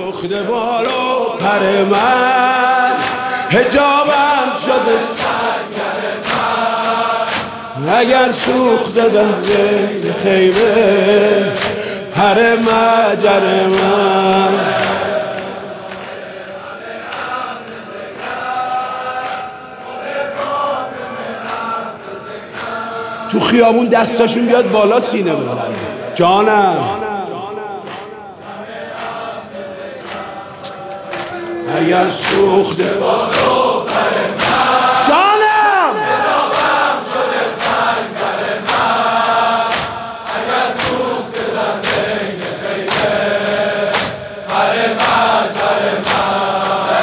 سوخته بالو پر من، حجابم شده سنگر من. اگر سوخته در غیر خیمه پر مجر من. تو خیابون دستاشون بیاد بالا سینه بزنه. جانم اگر سوخته بالو پر من، جانم حجابم شده سنگر من. اگر سوخته در بین خیمه پر مجر من.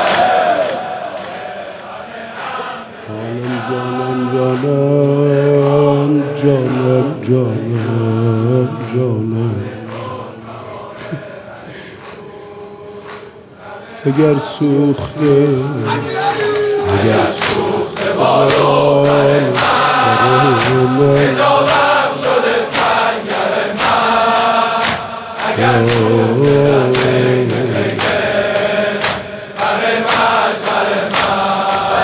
جانم اگر سوخته بالو پر من، حجابم شده سنگر من. اگر سوخته در بین خیمه پر مجر من.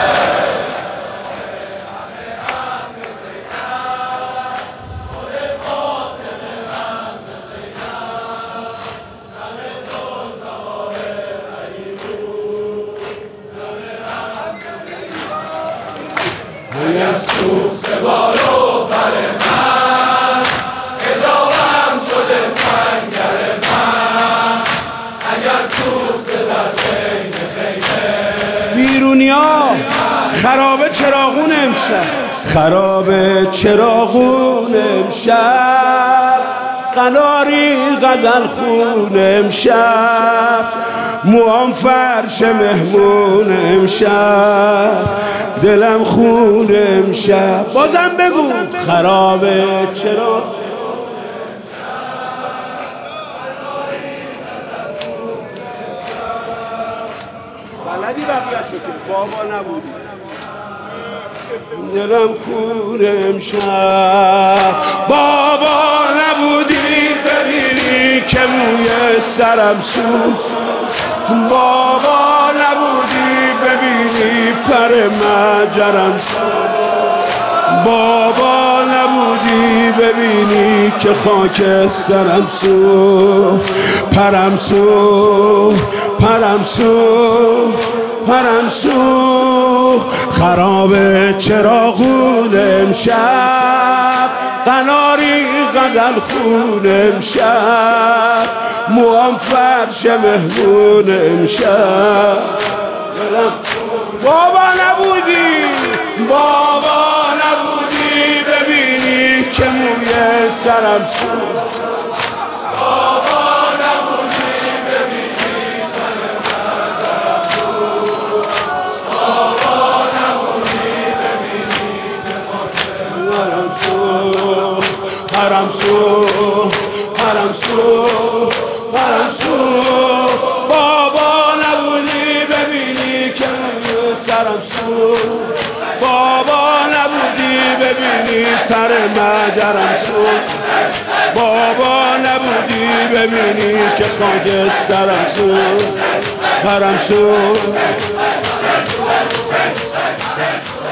اگر سوخته بالو پر من، حجابم شده سنگر من. اگر سوخته در بین خیمه. بیرونیا خرابه چراغون امشب، خرابه چراغون امشب. قناری غزل خون امشب، موام فرش مهمون امشب. دلم خون امشب. بازم بگو خرابه چرا بلدی بقیه شو که بابا نبودی. دلم خون امشب. بابا نبودی ببینی که موی سرم سوخت. بابا نبودی ببینی پر مجرم سوخت. بابا نبودی ببینی که خاک سرم سوخت. پرم سوخت، پرم سوخت، پرم سوخت. خرابه چراغون امشب، قناری غزل خون امشب. موام فرش مهمون امشب. بابا نبودی، بابا نبودی ببینی که موی سرم سوخت. بابا نبودی ببینی پر مجرم سوخت. بابا نبودی ببینی که خاک سرم سوخت. پرم سوخت، پرم سوخت، پرم سوخت. بابا نبودی ببینی که سرم سوخت. بابا نبودی ببینی پر مجرم سوخت. بابا نبودی ببینی که خاک سرم سوخت. پرم سوخت.